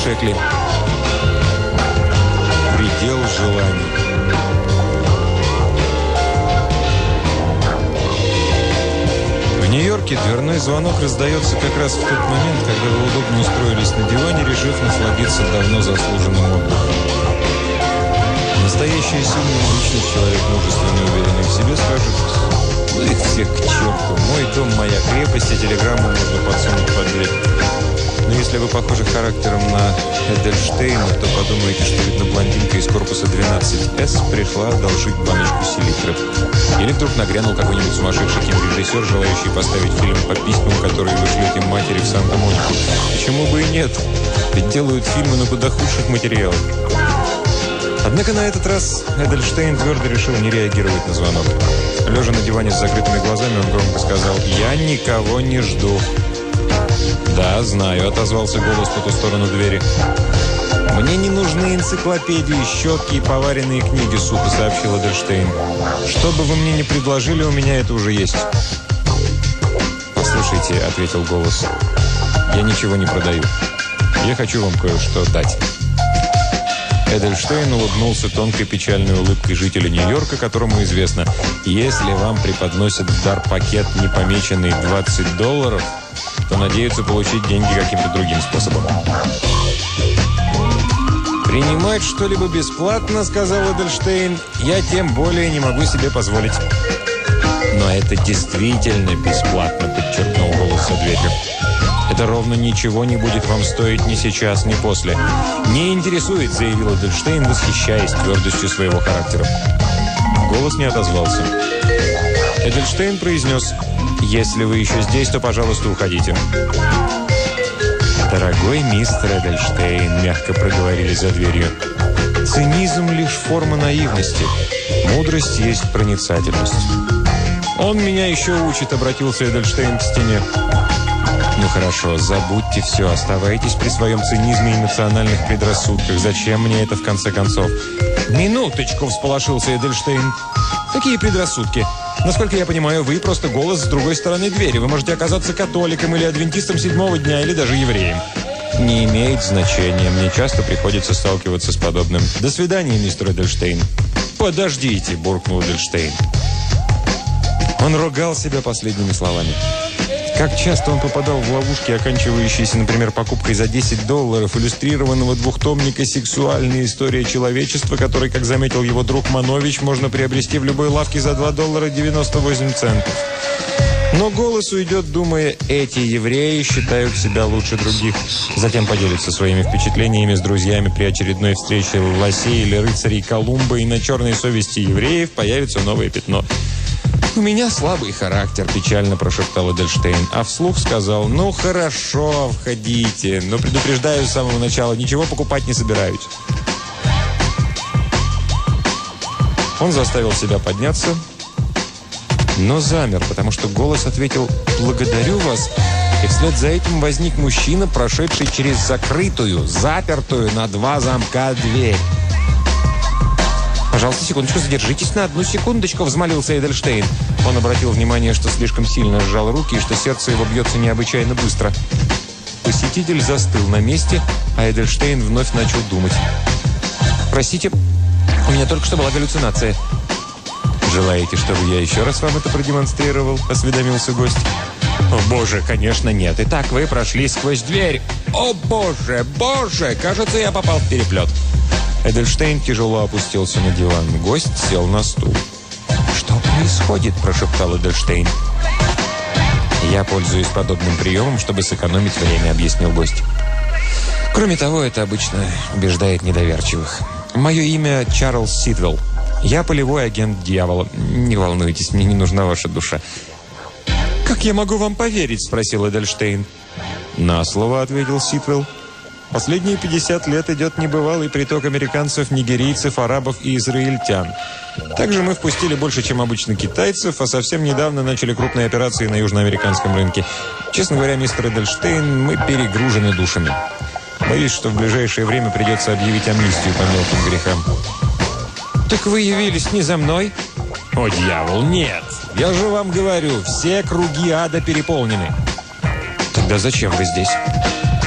шекли. Предел желаний. В Нью-Йорке дверной звонок раздается как раз в тот момент, когда вы удобно устроились на диване, решив насладиться давно заслуженным отдыхом. Настоящий сильный личность, человек мужественный и уверенный в себе, скажет: ну их всех к черту, мой дом, моя крепость, и телеграмму можно подсунуть под дверь. Но если вы похожи характером на Эдельштейна, то подумаете, что, видно, блондинка из корпуса 12С пришла одолжить баночку селитры. Или вдруг нагрянул какой-нибудь сумасшедший кинорежиссер, желающий поставить фильм по письмам, которые вы шлете матери в Санта-Монику. Почему бы и нет? Ведь делают фильмы на куда худших материалах. Однако на этот раз Эдельштейн твердо решил не реагировать на звонок. Лежа на диване с закрытыми глазами, он громко сказал: «Я никого не жду». «Да, знаю», — отозвался голос по ту сторону двери. «Мне не нужны энциклопедии, щетки и поваренные книги», — сухо сообщил Эдельштейн. «Что бы вы мне ни предложили, у меня это уже есть». «Послушайте», — ответил голос, — «я ничего не продаю. Я хочу вам кое-что дать». Эдельштейн улыбнулся тонкой печальной улыбкой жителя Нью-Йорка, которому известно: если вам преподносят в дар пакет, не помеченный $20, то надеются получить деньги каким-то другим способом. «Принимать что-либо бесплатно, — сказал Эдельштейн, — я тем более не могу себе позволить». «Но это действительно бесплатно», — подчеркнул голос за дверью. «Это ровно ничего не будет вам стоить ни сейчас, ни после». «Не интересует», — заявил Эдельштейн, восхищаясь твердостью своего характера. Голос не отозвался. Эдельштейн произнес: «Если вы еще здесь, то, пожалуйста, уходите». «Дорогой мистер Эдельштейн», — мягко проговорили за дверью, — «цинизм — лишь форма наивности. Мудрость есть проницательность». «Он меня еще учит», — обратился Эдельштейн к стене. «Ну хорошо, забудьте все, оставайтесь при своем цинизме и национальных предрассудках. Зачем мне это, в конце концов?» «Минуточку», — всполошился Эдельштейн. «Какие предрассудки? Насколько я понимаю, вы просто голос с другой стороны двери. Вы можете оказаться католиком или адвентистом седьмого дня, или даже евреем». «Не имеет значения. Мне часто приходится сталкиваться с подобным. До свидания, мистер Эдельштейн». «Подождите», — буркнул Эдельштейн. Он ругал себя последними словами. Как часто он попадал в ловушки, оканчивающиеся, например, покупкой за $10 иллюстрированного двухтомника «Сексуальная история человечества», который, как заметил его друг Манович, можно приобрести в любой лавке за $2.98. Но голос уйдет, думая: эти евреи считают себя лучше других. Затем поделится своими впечатлениями с друзьями при очередной встрече лосей или рыцарей Колумба, и на черной совести евреев появится новое пятно. «У меня слабый характер», – печально прошептал Эдельштейн, а вслух сказал: «Ну хорошо, входите, но предупреждаю с самого начала, ничего покупать не собираюсь». Он заставил себя подняться, но замер, потому что голос ответил: «Благодарю вас». И вслед за этим возник мужчина, прошедший через закрытую, запертую на 2 замка дверь. «Пожалуйста, секундочку, задержитесь на 1 секундочку», — взмолился Эдельштейн. Он обратил внимание, что слишком сильно сжал руки и что сердце его бьется необычайно быстро. Посетитель застыл на месте, а Эдельштейн вновь начал думать. «Простите, у меня только что была галлюцинация». «Желаете, чтобы я еще раз вам это продемонстрировал?» — осведомился гость. «О, боже, конечно, нет. Итак, вы прошли сквозь дверь. О, боже, боже, кажется, я попал в переплет». Эдельштейн тяжело опустился на диван. Гость сел на стул. «Что происходит?» – прошептал Эдельштейн. «Я пользуюсь подобным приемом, чтобы сэкономить время», – объяснил гость. «Кроме того, это обычно убеждает недоверчивых. Мое имя Чарльз Ситвелл. Я полевой агент дьявола. Не волнуйтесь, мне не нужна ваша душа». «Как я могу вам поверить?» – спросил Эдельштейн. «На слово», – ответил Ситвелл. «Последние 50 лет идет небывалый приток американцев, нигерийцев, арабов и израильтян. Также мы впустили больше, чем обычно, китайцев, а совсем недавно начали крупные операции на южноамериканском рынке. Честно говоря, мистер Эдельштейн, мы перегружены душами. Боюсь, что в ближайшее время придется объявить амнистию по мелким грехам». «Так вы явились не за мной?» «О, дьявол, нет! Я же вам говорю, все круги ада переполнены». «Тогда зачем вы здесь?»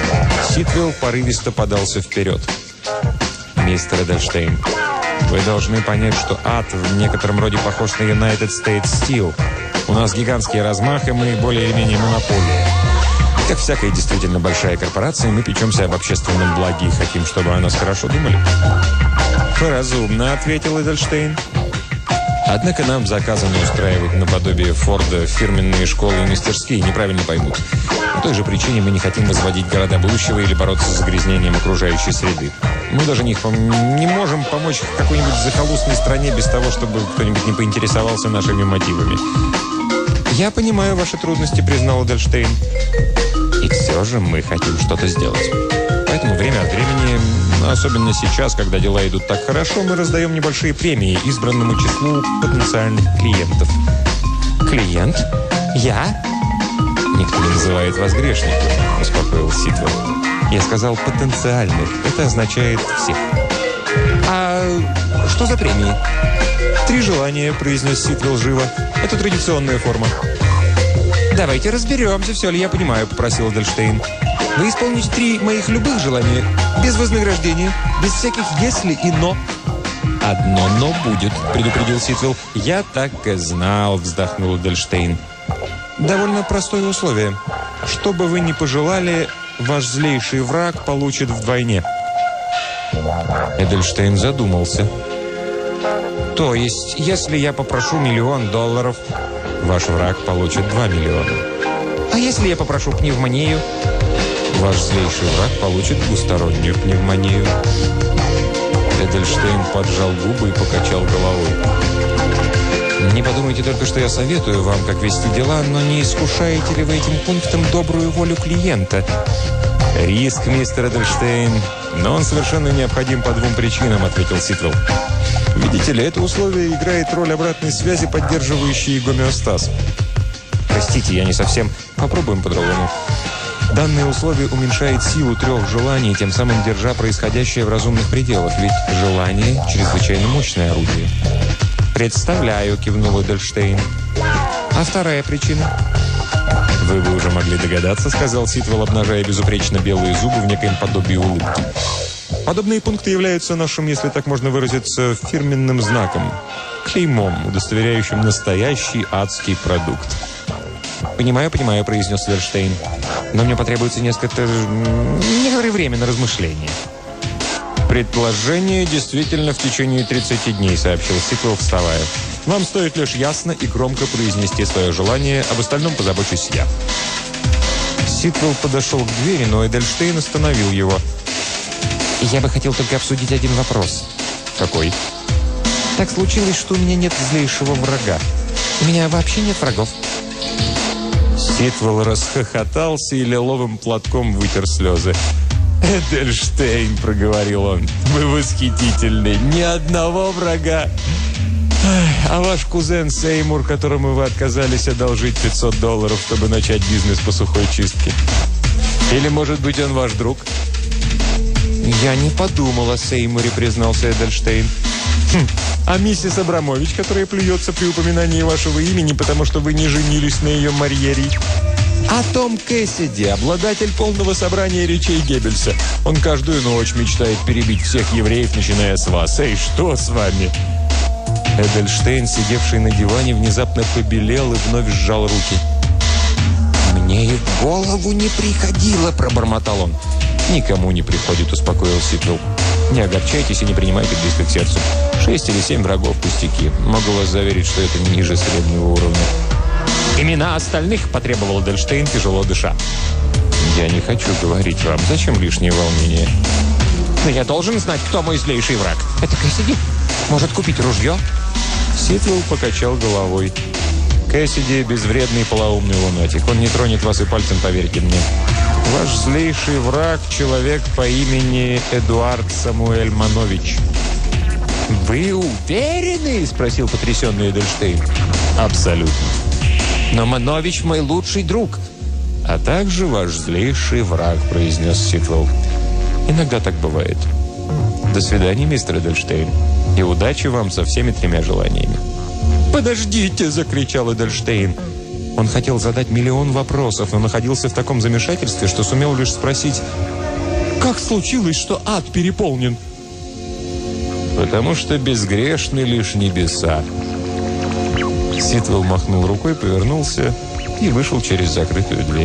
Ситвелл порывисто подался вперед. «Мистер Эдельштейн, вы должны понять, что ад в некотором роде похож на United States Steel. У нас гигантский размах, и мы более или менее монополия. Как всякая действительно большая корпорация, мы печемся об общественном благе и хотим, чтобы о нас хорошо думали». «Разумно», — ответил Эдельштейн. «Однако нам заказано устраивать наподобие Форда фирменные школы и мастерские, неправильно поймут. По той же причине мы не хотим возводить города будущего или бороться с загрязнением окружающей среды. Мы даже не можем помочь какой-нибудь захолустной стране без того, чтобы кто-нибудь не поинтересовался нашими мотивами». «Я понимаю ваши трудности», — признал Эдельштейн. «И все же мы хотим что-то сделать. Поэтому время от времени, особенно сейчас, когда дела идут так хорошо, мы раздаем небольшие премии избранному числу потенциальных клиентов». «Клиент? Я?» «Никто не называет вас грешником», — успокоил Ситвелл. «Я сказал потенциальных. Это означает всех». «А что за премии?» «3 желания», — произнес Ситвелл живо. «Это традиционная форма». «Давайте разберемся, все ли я понимаю», — попросил Эдельштейн. «Вы исполните 3 моих любых желания, без вознаграждения, без всяких «если» и «но». «Одно «но» будет», — предупредил Ситвелл. «Я так и знал», — вздохнул Эдельштейн. «Довольно простое условие. Что бы вы ни пожелали, ваш злейший враг получит вдвойне». Эдельштейн задумался. «То есть, если я попрошу $1 миллион, ваш враг получит 2 миллиона. А если я попрошу пневмонию?» «Ваш злейший враг получит двустороннюю пневмонию». Эдельштейн поджал губы и покачал головой. «Не подумайте только, что я советую вам, как вести дела, но не искушаете ли вы этим пунктом добрую волю клиента?» «Риск, мистер Эдельштейн, но он совершенно необходим по 2 причинам», — ответил Ситвелл. «Видите ли, это условие играет роль обратной связи, поддерживающей гомеостаз». «Простите, я не совсем...» «Попробуем по-другому». Данное условие уменьшает силу 3 желаний, тем самым держа происходящее в разумных пределах, ведь желание – чрезвычайно мощное орудие. «Представляю», – кивнул Эдельштейн. «А вторая причина?» «Вы бы уже могли догадаться», – сказал Ситвелл, обнажая безупречно белые зубы в некоем подобии улыбки. «Подобные пункты являются нашим, если так можно выразиться, фирменным знаком, клеймом, удостоверяющим настоящий адский продукт». «Понимаю», – произнес Эдельштейн. «Но мне потребуется некоторое время на размышление». «Предположение действительно в течение 30 дней», — сообщил Ситвелл, вставая. «Вам стоит лишь ясно и громко произнести свое желание, об остальном позабочусь я». Ситвелл подошел к двери, но Эдельштейн остановил его. «Я бы хотел только обсудить один вопрос». «Какой?» «Так случилось, что у меня нет злейшего врага. У меня вообще нет врагов». Ситвелл расхохотался и лиловым платком вытер слезы. «Эдельштейн», — проговорил он, — «вы восхитительны. Ни одного врага. А ваш кузен Сеймур, которому вы отказались одолжить $500, чтобы начать бизнес по сухой чистке. Или, может быть, он ваш друг?» «Я не подумал о Сеймуре», — признался Эдельштейн. «А миссис Абрамович, которая плюется при упоминании вашего имени, потому что вы не женились на ее Марьере?» «А Том Кэссиди, обладатель полного собрания речей Геббельса. Он каждую ночь мечтает перебить всех евреев, начиная с вас. Эй, что с вами?» Эдельштейн, сидевший на диване, внезапно побелел и вновь сжал руки. «Мне и в голову не приходило», — пробормотал он. «Никому не приходит», — успокоил Ситвелл. «Не огорчайтесь и не принимайте близко к сердцу. 6 или 7 врагов пустяки. Могу вас заверить, что это ниже среднего уровня». «Имена остальных», — потребовал Эдельштейн, тяжело дыша. «Я не хочу говорить вам. Зачем лишнее волнение?» «Но я должен знать, кто мой злейший враг. Это Кэссиди? Может, купить ружье?» Ситвелл покачал головой. «Кэссиди — безвредный полоумный лунатик. Он не тронет вас и пальцем, поверьте мне. Ваш злейший враг — человек по имени Эдуард Самуэль Манович». «Вы уверены?» — спросил потрясенный Эдельштейн. «Абсолютно. Но Манович мой лучший друг». «А также ваш злейший враг», — произнес Ситвелл. «Иногда так бывает. До свидания, мистер Эдельштейн. И удачи вам со всеми 3 желаниями». «Подождите!» — закричал Эдельштейн. Он хотел задать 1 000 000 вопросов, но находился в таком замешательстве, что сумел лишь спросить: Как случилось, что ад переполнен? Потому что безгрешны лишь небеса. Ситвелл махнул рукой, повернулся и вышел через закрытую дверь.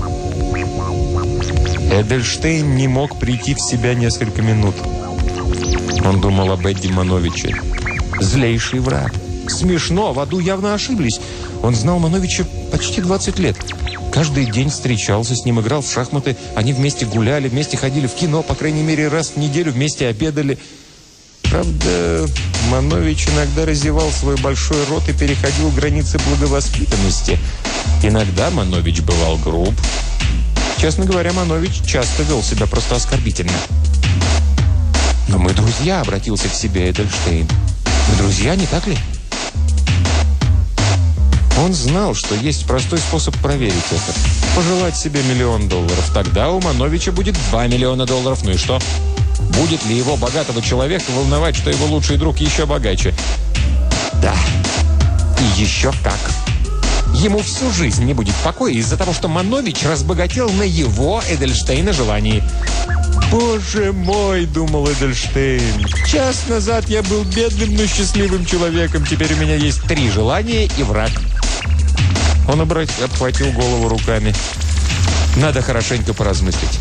Эдельштейн не мог прийти в себя несколько минут. Он думал об Эдди Мановиче. Злейший враг. Смешно, в аду явно ошиблись. Он знал Мановича почти 20 лет. Каждый день встречался с ним, играл в шахматы. Они вместе гуляли, вместе ходили в кино, по крайней мере, раз в неделю вместе обедали. Правда, Манович иногда разевал свой большой рот и переходил границы благовоспитанности. Иногда Манович бывал груб. Честно говоря, Манович часто вел себя просто оскорбительно. «Но мы друзья», — обратился к себе Эдельштейн. «Мы друзья, не так ли?» Он знал, что есть простой способ проверить это. Пожелать себе $1 миллион. Тогда у Мановича будет $2 миллиона. Ну и что? Будет ли его, богатого человека, волновать, что его лучший друг еще богаче? Да. И еще как. Ему всю жизнь не будет покоя из-за того, что Манович разбогател на его, Эдельштейна, желании. «Боже мой!» – думал Эдельштейн. «Час назад я был бедным, но счастливым человеком. Теперь у меня есть 3 желания и враг». Он обхватил голову руками. «Надо хорошенько поразмыслить».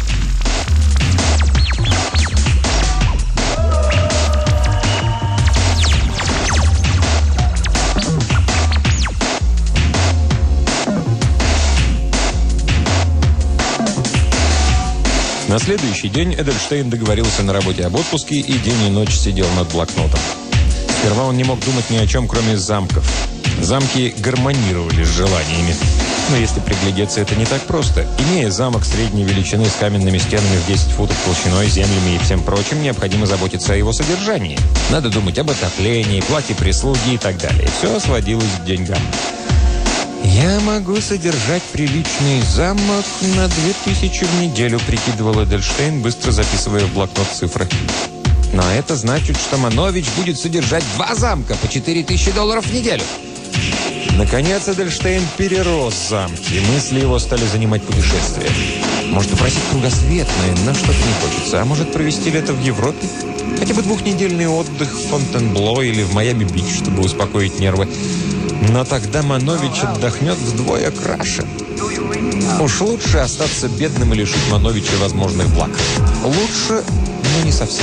На следующий день Эдельштейн договорился на работе об отпуске и день и ночь сидел над блокнотом. Сперва он не мог думать ни о чем, кроме замков. Замки гармонировали с желаниями. Но если приглядеться, это не так просто. Имея замок средней величины с каменными стенами в 10 футов толщиной, землями и всем прочим, необходимо заботиться о его содержании. Надо думать об отоплении, плате прислуги и так далее. Все сводилось к деньгам. «Я могу содержать приличный замок на 2000 в неделю», прикидывал Эдельштейн, быстро записывая в блокнот цифры. «Но это значит, что Манович будет содержать 2 замка по $4000 в неделю». Наконец Эдельштейн перерос замки, и мысли его стали занимать путешествия. Может, попросить кругосветное, но что-то не хочется. А может, провести лето в Европе? Хотя бы 2-недельный отдых в Фонтенбло или в Майами-Бич, чтобы успокоить нервы. Но тогда Манович отдохнет вдвое краше. Уж лучше остаться бедным и лишить Мановича возможных благ. Лучше, но не совсем.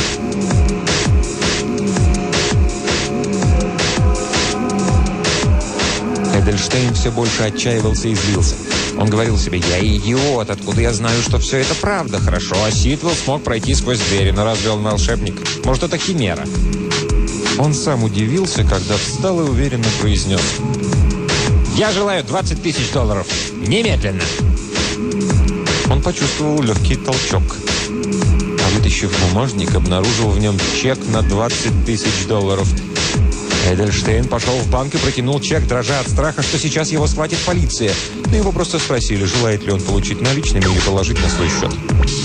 Эдельштейн все больше отчаивался и злился. Он говорил себе: «Я идиот, откуда я знаю, что все это правда? Хорошо, а Ситвелл смог пройти сквозь двери, но разве он волшебник? Может, это химера?» Он сам удивился, когда встал и уверенно произнес: «Я желаю $20 000. Немедленно!» Он почувствовал легкий толчок. А вытащив бумажник, обнаружил в нем чек на $20 000. Эдельштейн пошел в банк и протянул чек, дрожа от страха, что сейчас его схватит полиция. Но его просто спросили, желает ли он получить наличными или положить на свой счет.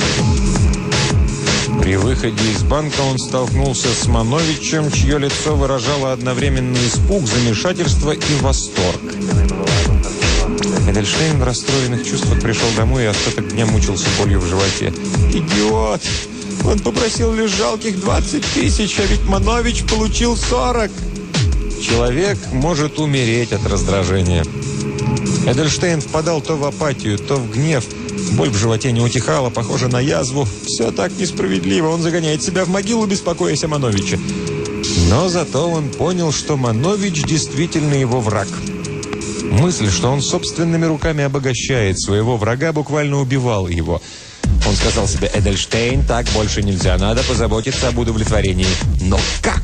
При выходе из банка он столкнулся с Мановичем, чье лицо выражало одновременно испуг, замешательство и восторг. Эдельштейн в расстроенных чувствах пришел домой и остаток дня мучился болью в животе. «Идиот! Он попросил лишь жалких 20 000, а ведь Манович получил 40!» Человек может умереть от раздражения. Эдельштейн впадал то в апатию, то в гнев. Боль в животе не утихала, похоже на язву. Все так несправедливо. Он загоняет себя в могилу, беспокоясь о Мановиче. Но зато он понял, что Манович действительно его враг. Мысль, что он собственными руками обогащает своего врага, буквально убивала его. Он сказал себе: «Эдельштейн, так больше нельзя. Надо позаботиться об удовлетворении». Но как?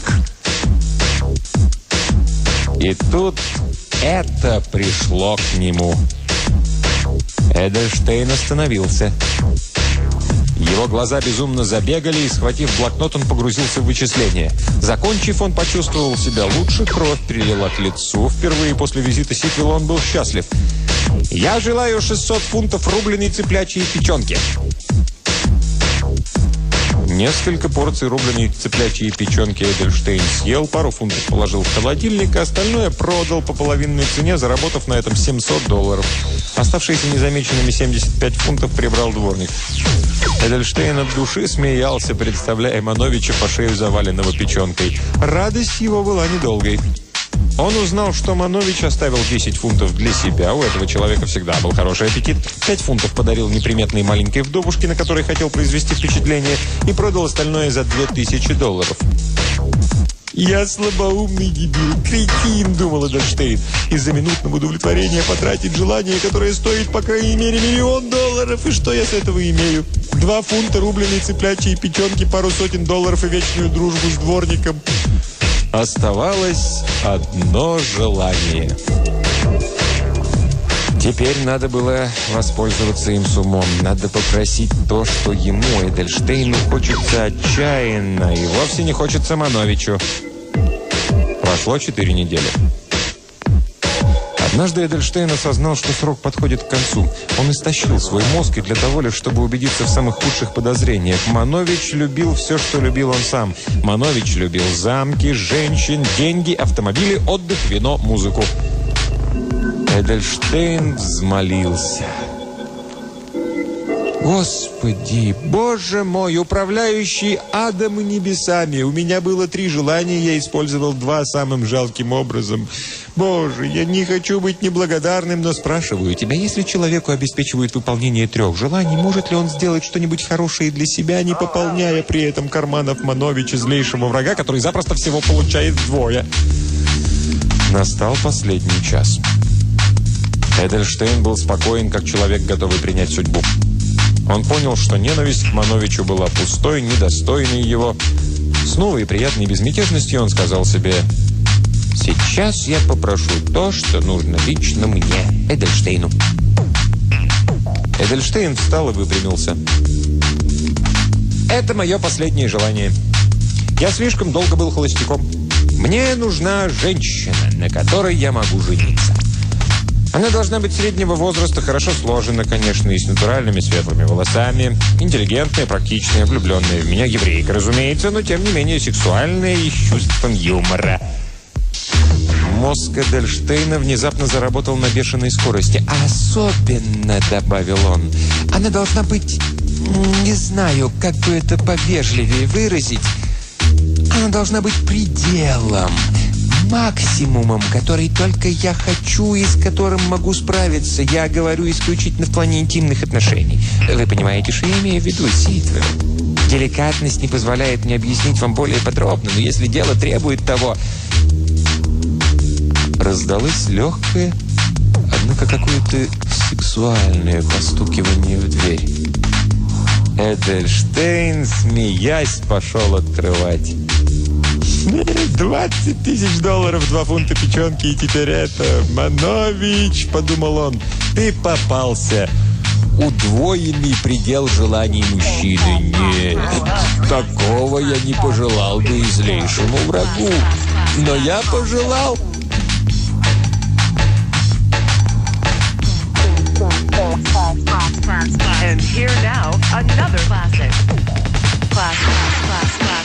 И тут это пришло к нему. Эдельштейн остановился. Его глаза безумно забегали, и, схватив блокнот, он погрузился в вычисления. Закончив, он почувствовал себя лучше, кровь прилила к лицу. Впервые после визита Ситвелла он был счастлив. «Я желаю 600 фунтов рубленой цыплячьей печенки». Несколько порций рубленой цыплячьей печенки Эдельштейн съел, пару фунтов положил в холодильник, а остальное продал по половинной цене, заработав на этом $700. Оставшиеся незамеченными 75 фунтов прибрал дворник. Эдельштейн от души смеялся, представляя Мановича по шею заваленного печенкой. Радость его была недолгой. Он узнал, что Манович оставил 10 фунтов для себя. У этого человека всегда был хороший аппетит. 5 фунтов подарил неприметной маленькой вдовушке, на которой хотел произвести впечатление, и продал остальное за $2000. «Я слабоумный дебил, кретин», — думал Эдельштейн. «Из-за минутного удовлетворения потратить желание, которое стоит, по крайней мере, $1 миллион. И что я с этого имею? 2 фунта рубленой цыплячьей печенки, пару сотен $, и вечную дружбу с дворником». Оставалось одно желание. Теперь надо было воспользоваться им с умом. Надо попросить то, что ему, Эдельштейну, хочется отчаянно, и вовсе не хочется Мановичу. Прошло 4 недели. Однажды Эдельштейн осознал, что срок подходит к концу. Он истощил свой мозг, и для того лишь, чтобы убедиться в самых худших подозрениях. Манович любил все, что любил он сам. Манович любил замки, женщин, деньги, автомобили, отдых, вино, музыку. Эдельштейн взмолился. «Господи, Боже мой, управляющий адом и небесами! У меня было 3 желания, я использовал 2 самым жалким образом. Боже, я не хочу быть неблагодарным, но спрашиваю тебя, если человеку обеспечивают выполнение 3 желаний, может ли он сделать что-нибудь хорошее для себя, не пополняя при этом карманов Мановича, злейшего врага, который запросто всего получает 2? Настал последний час. Эдельштейн был спокоен, как человек, готовый принять судьбу. Он понял, что ненависть к Мановичу была пустой, недостойной его. С новой и приятной безмятежностью он сказал себе: «Сейчас я попрошу то, что нужно лично мне, Эдельштейну». Эдельштейн встал и выпрямился. «Это мое последнее желание. Я слишком долго был холостяком. Мне нужна женщина, на которой я могу жениться. Она должна быть среднего возраста, хорошо сложена, конечно, и с натуральными светлыми волосами, интеллигентная, практичная, влюбленная в меня, еврейка, разумеется, но тем не менее сексуальная и с чувством юмора». Мозг Эдельштейна внезапно заработал на бешеной скорости. «Особенно», — добавил он, — «она должна быть, не знаю, как бы это повежливее выразить, она должна быть пределом, максимумом, который только я хочу и с которым могу справиться. Я говорю исключительно в плане интимных отношений. Вы понимаете, что я имею в виду, Ситвелл? Деликатность не позволяет мне объяснить вам более подробно, но если дело требует того...» Раздалось легкое, однако какое-то сексуальное постукивание в дверь. Эдельштейн, смеясь, пошел открывать. $20 000, 2 фунта печенки, и теперь это... Манович, подумал он, ты попался. Удвоенный предел желаний мужчины. Нет, такого я не пожелал бы и злейшему врагу. Но я пожелал. And here now, another classic. Class.